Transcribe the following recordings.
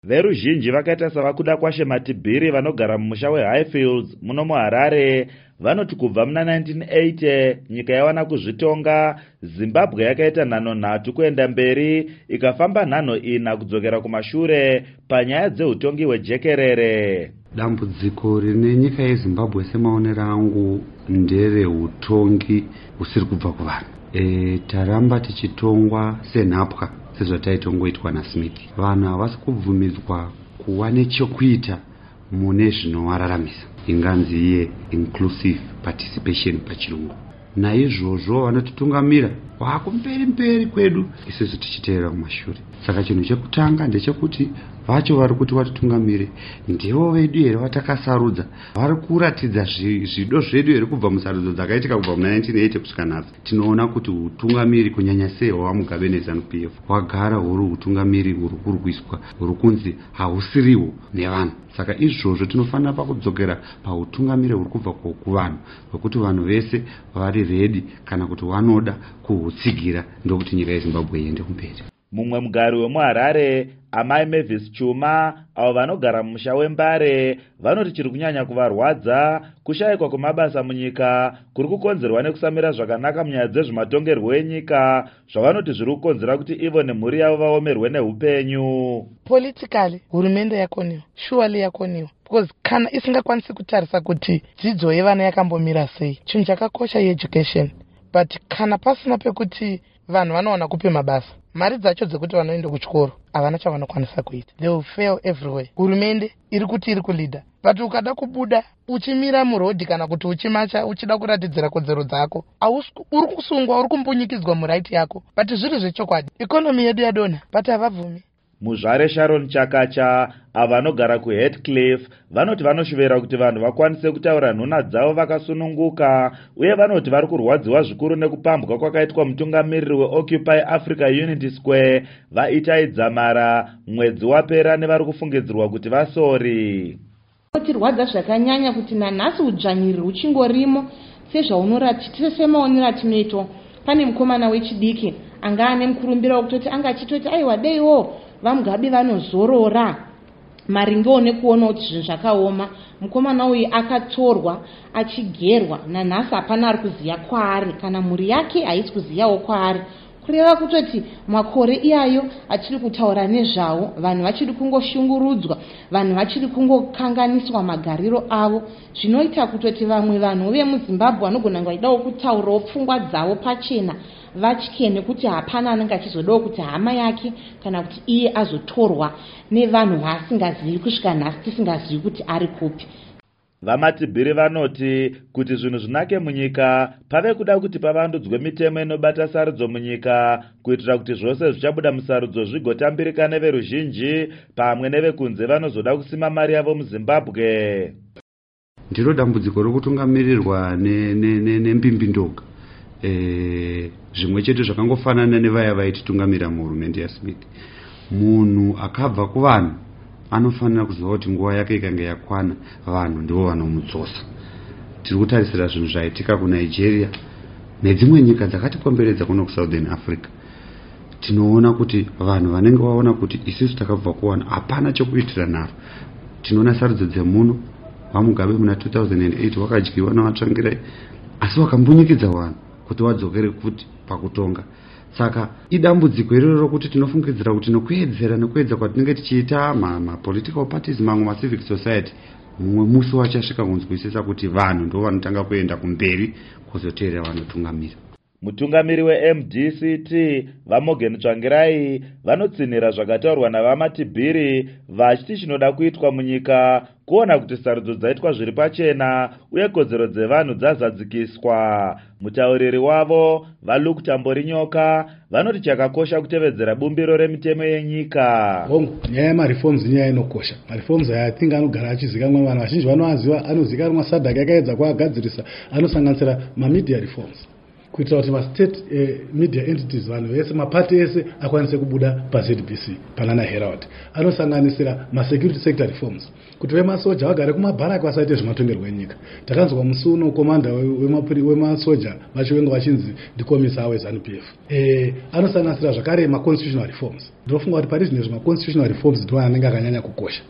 Veruzhinji vakaita savakuda kwashe Matibhiri vanogara mumusha weHighfields muno muHarare vanoti kubva muna 1980 nyika yawana kuzvitonga, Zimbabwe yakaita nhano nhatu kuenda mberi ikafamba nhano ina kudzokera kumashure panyaya dzeutongi hwejekerere. Dambudziko rine nyika yeZimbabwe semaonero angu ndereutongi husiri kubva kuvanhu. Taramba tichitongwa senhapwa sezvataitongoitwa naSmith. Vanhu havasi kubvumidzwa kuva nechekuita mune zvinovararamisa, inganzi iye inclusive participation pachirungu. Naizvozvo vanotitungamira vakumberi kwedu isusu tichiteera kumashure. Saka chinhu chekutanga ndechekuti vacho vari kuti vatitungamire ndivo vedu here vatakasarudza, vari kuratidza zvido zvedu here kubva musarudzo dzakaitika kubva muna 1980 kusvika nhasi. Tinoona kuti utungamiri kunyanya sei hwaMugabe neZANU-PF hwagara huri utungamiri huri kurwiswa, huri kunzi hausiriwo nevanhu. Saka izvozvo tinofanira pakudzokera pautungamiri huri kubva kuvanhu, hwekuti vanhu vese vari redi kana kuti vanoda kuhutsigira ndokuti nyika yeZimbabwe iende kumberi. Mumwe mugari wemuHarare, Amai Mavis Chuma, avo vanogara mumusha weMbare, vanoti chiri kunyanya kuvarwadza kushayikwa kwemabasa munyika kuri kukonzerwa nekusamira zvakanaka munyaya dzezvematongerwo enyika, zvavanoti zviri kukonzera kuti ivo nemhuri yavo vaomerwe neupenyu. Politically, hurumende yakoniwa, surely yakoniwa. Because kana isingakwanisi kutarisa kuti dzidzo yevana yakambomira sei, chinhu chakakosha education. But kana pasina pekuti vanhu vanowana kupe mabasa, mari dzacho dzekuti vanoenda kuchikoro havana chavanokwanisa kuita. They will fail everywhere. Hurumende iri kuti iri kulida, but ukada kubuda uchimira murodhi kana kuti uchimacha uchida kuratidzira kodzero dzako, uri kusungwa, uri kumbunyikidzwa muraiti yako. But zviri zvechokwadi, ikonomi yedu yadonha, but havabvumi. Muzvare Sharon Chakacha, ava vanogara kuHeathcliff, vanoti vanoshuvira kuti vanhu vakwanise kutaura nhuna dzavo vakasununguka, uye vanoti vari kurwadziwa zvikuru nekupambwa kwakaitwa mutungamiriri weOccupy Africa Unity Square vaItai Dzamara mwedzi wapera nevari kufungidzirwa kuti vasori. Tirwadza zvakanyanya kuti nanhasi udzvanyiriri uchingorimo sezvaunoratidza semaonero atinoitwa. Pane mukomana wechidiki anga ane mukurumbira wekutoti anga achitoti aiwa deiwo vaMugabe vanozorora maringewo nekuona kuti zvinhu zvakaoma. Mukomana uyu akatorwa achigerwa, nanhasi hapana ari kuziva kwaari kana mhuri yake haisi kuzivawo kwaari. Kureva kutoti makore iyayo achiri kutaura nezvavo, vanhu vachiri kungoshungurudzwa, vanhu vachiri kungokanganiswa magariro avo, zvinoita kutoti vamwe vanhu vemuZimbabwe vanogona vaidawo kutaurawo pfungwa dzavo pachena, vatye nekuti hapana anenge achizodawo kuti hama yake kana kuti iye azotorwa nevanhu vaasingazivi kusvika nhasi tisingazivi kuti ari kupi. VaMatibhiri vanoti kuti zvinhu zvinake munyika pave kuda kuti pavandudzwe mitemo inobata sarudzo munyika kuitira kuti zvose zvichabuda musarudzo zvigotambirika neveruzhinji pamwe nevekunze vanozoda kusima mari yavo muZimbabwe. Ndiro dambudziko rokutungamirirwa nembimbindoga. Zvimwe chete zvakangofanana nevaya vaititungamira muhurumende yaSmith. Munhu akabva kuvanhu anofanira kuziva kuti nguva yake ikanga yakwana, vanhu ndivo vanomudzosa. Tiri kutarisira zvinhu zvaitika kuNigeria nedzimwe nyika dzakatikomberedza kuno kuSouthern Africa. Tinoona kuti vanhu vanenge vaona kuti isusu takabva kuwana hapana chokuitira nharo. Tinoona sarudzo dzemuno, vaMugabe muna 2008 wakadyiwa navatsvangirai, asi wakambunyikidzwa vanhu kuti vadzokere kuti pakutonga. Saka idambudziko iroro rokuti tinofungidzira kuti nokuedza kwatinenge tichiita political parties mamwe civic society, mumwe musi wachasvika kunzwisisa kuti vanhu ndo vanotanga kuenda kumberi kuzoteera vanotungamira. Mutungamiri weMDCT vaMorgan Tsvangirai vanotsinhira zvakataurwa navaMatibhiri vachiti chinoda kuitwa munyika kuona kuti sarudzo dzaitwa zviri pachena uye kodzero dzevanhu dzazadzikiswa. Mutauriri wavo vaLuke Tamborinyoka vanoti chakakosha kutevedzera bumbiro remitemo yenyika. Nyaya yemareforms inyaya inokosha. Mareforms aya I think anogara achizikanwa, vanhu vazhinji vanoziva masadhaki akaedza kuagadzirisa anosanganisira mamedia reforms. kuitira kuti mastate media entities vanhu vese mapati ese akwanise kubuda paZBC panana Herald anosanganisira masecurity sector reforms kuti vemasoja vagare kumabharaki vasaite zvematongerwo enyika. Takanzwa musi uno komanda wemasoja vachivenga vachinzi ndikomisa weZANU-PF. Anosanganisira zvakare maconstitutional reforms. Ndinofunga kuti pari zvine zvemaconstitutional reforms ndiwo anenge akanyanya kukosha.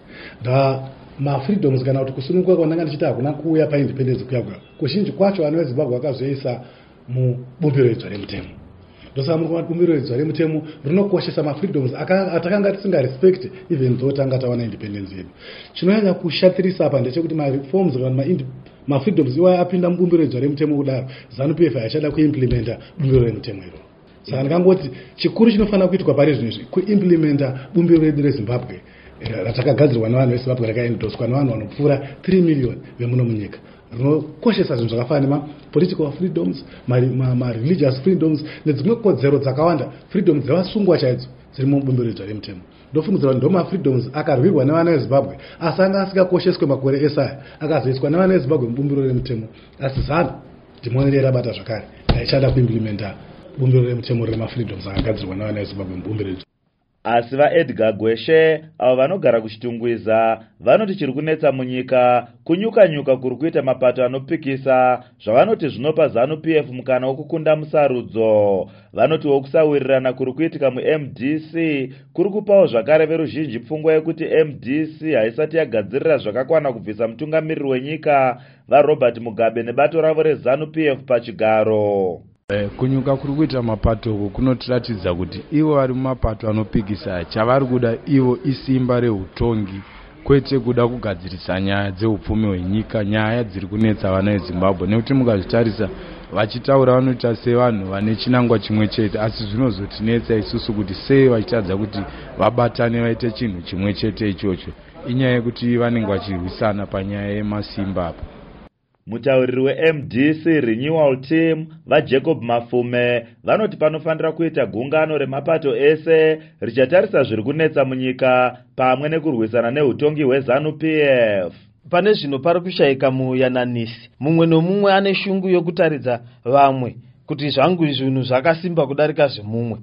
Mafreedoms kana kuti kusununguka kwananga ndichita hakuna kuuya paindependence kuyakuya kuzhinji kwacho ana veZimbabwe vakazviisa mubumbiro redzwa remutemo. Ndosaka muri kuona bumbiro redzwa remutemo rinokoshesa mafreedoms atakanga tisingarespect even though tanga tawana independence yedu. Chinonyanya kushatirisa apa ndechekuti mareforms kana mafreedoms iwayo apinda mubumbiro redzwa remutemo kudaro ZANU-PF haichada kuimplementa bumbiro remutemo iro. Saka ndikangoti chikuru chinofanira kuitwa pari zvinezvi kuimplementa bumbiro redu reZimbabwe ratakagadzirwa nevanhu veZimbabwe rakaendoswa nevanhu vanopfuura 3 million vemuno munyika. Rinokoshesa zvinhu zvakafanana nemapolitical freedoms, religious freedoms nedzimwe kodzero dzakawanda, freedoms dzevasungwa chaidzo dziri mubumbiro redzwa remutemo. Ndofungidzira kuti ndoma-freedoms akarwirwa nevana veZimbabwe asi anga asikakosheswe makore esaya akazoiswa nevana veZimbabwe mubumbiro remutemo. Asi ZANU ndimonerera rabata zvakare haichada kuimplementa bumbiro remutemo remafreedoms akagadzirwa nevana veZimbabwe mubumbiro redzwa. Asi vaEdgar Gweshe avo vanogara kuchitungwiza vanoti chiri kunetsa munyika kunyuka-nyuka kuri kuita mapato anopikisa zvavanoti zvinopa ZANU-PF mukana wokukunda musarudzo. Vanoti wokusawirirana kuri kuitika muMDC kuri kupawo zvakare veruzhinji pfungwa yekuti MDC haisati yagadzirira zvakakwana kubvisa mutungamiriri wenyika vaRobert Mugabe nebato ravo reZANU-PF pachigaro. Kunyuka kuri kuita mapato kunotiratidza kuti ivo vari mumapato anopikisa chavari kuda ivo isimba reutongi kwete kuda kugadzirisa nyaya dzeupfumi hwenyika, nyaya dziri kunetsa vana veZimbabwe. Nekuti mukazvitarisa vachitaura vanoita sevanhu vane chinangwa chimwe chete, asi zvinozotinetsa isusu kuti sei vachitadza kuti vabatane vaite chinhu chimwe chete ichocho. Inyaya yekuti vanenge vachirwisana panyaya yemasimba apa. Mutauriri weMDC Renewal Team vaJacob Mafume vanoti panofanira kuita gungano remapato ese richatarisa zviri kunetsa munyika pamwe nekurwisana neutongi hweZANU-PF. Pane zvino pari kushayika muyananisi. Mumwe nomumwe ane shungu yokutaridza vamwe kuti zvangu zvinhu zvakasimba kudarika zvemumwe.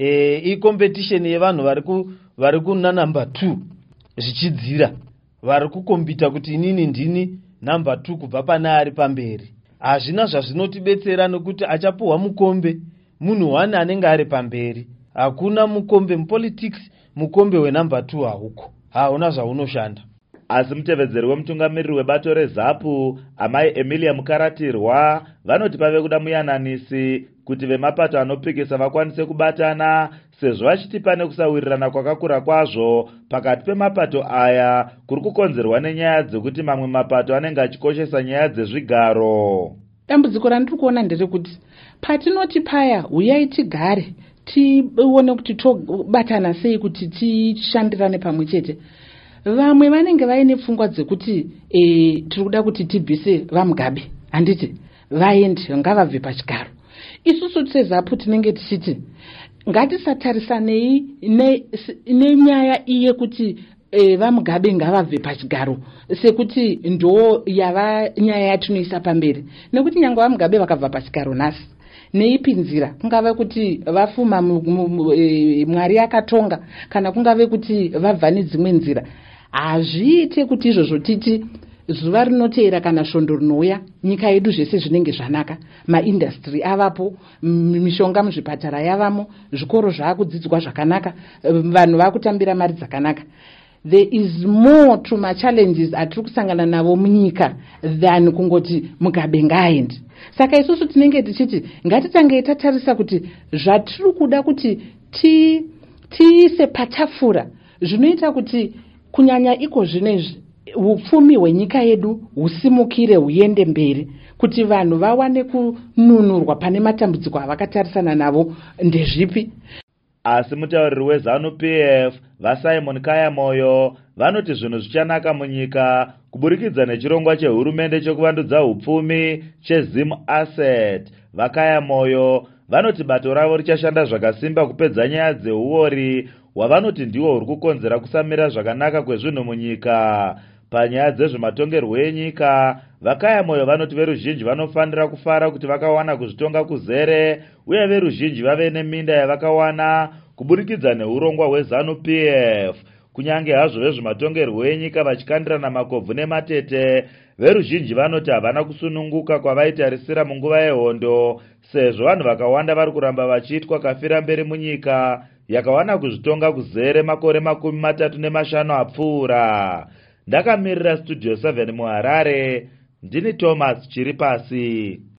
Competition yevanhu vari kuna number 2 zvichidzira. Vari kukombita kuti inini ndini number 2 kubva pane ari pamberi. Hazvina zvazvinotibetsera nekuti achapuhwa mukombe munhu 1 anenge ari pamberi. Hakuna mukombe mupolitics, mukombe wenumber 2 hauko. Hauna zvaunoshanda. Asi mutevedzeri wemutungamiriri webato reZAPU amai Emilia Mukaratirwa vanoti pave kuda muyananisi kuti vemapato anopikisa vakwanise kubatana sezvo vachiti pane kusawirirana kwakakura kwazvo pakati pemapato aya kuri kukonzerwa nenyaya dzekuti mamwe mapato anenge achikoshesa nyaya dzezvigaro. Dambudziko randiri kuona nderekuti patinoti paya uyai tigare tione kuti tobatana sei kuti tishandirane pamwe chete, vamwe vanenge vaine pfungwa dzekuti tiri kuda kuti tibvise vaMugabe, handiti vaende ngavabve pachigaro. Isusu seZAPU tinenge tichiti ngatisatarisanei nenyaya iye kuti vaMugabe ngavabve pachigaro sekuti ndo yava nyaya yatinoisa pamberi, nekuti nyangwe vaMugabe vakabva pachigaro nhasi neipi nzira, kungave kuti vafuma Mwari akatonga kana kungave kuti vabva nedzimwe nzira, hazviite kuti izvozvo titi zuva rinoteera kana svondo rinouya nyika yedu zvese zvinenge zvanaka, maindastry avapo, mishonga muzvipatara yavamo, zvikoro zvaakudzidzwa zvakanaka, vanhu vakutambira mari dzakanaka. There is more to machallenges atiri kusangana navo munyika than kungoti Mugabe ngaaende. Saka isusu tinenge tichiti ngatitange tatarisa kuti zvatiri kuda kuti tiise patafura zvinoita kuti kunyanya iko zvinezvi upfumi hwenyika yedu husimukire huende mberi, kuti vanhu vawane kununurwa pane matambudziko avakatarisana navo ndezvipi. Asi mutauriri weZANU-PF vaSimon Kayamoyo vanoti zvinhu zvichanaka munyika kuburikidza nechirongwa chehurumende chekuvandudza upfumi cheZim Asset. VaKayamoyo vanoti bato ravo richashanda zvakasimba kupedza nyaya dzeuori hwavanoti ndiwo huri kukonzera kusamira zvakanaka kwezvinhu munyika. Panyaya dzezvematongerwo enyika vakaya moyo vanoti veruzhinji vanofanira kufara kuti vakawana kuzvitonga kuzere, uye veruzhinji vave neminda yavakawana kuburikidza neurongwa hweZANU-PF. Kunyange hazvo vezvematongerwo enyika vachikandirana makobvu nematete, veruzhinji vanoti havana kusununguka kwavaitarisira munguva yehondo, sezvo vanhu vakawanda vari kuramba vachiitwa kafira mberi munyika yakawana kuzvitonga kuzere makore 35 apfuura. Ndakamirira Studio 7 muHarare, ndini Thomas Chiripasi.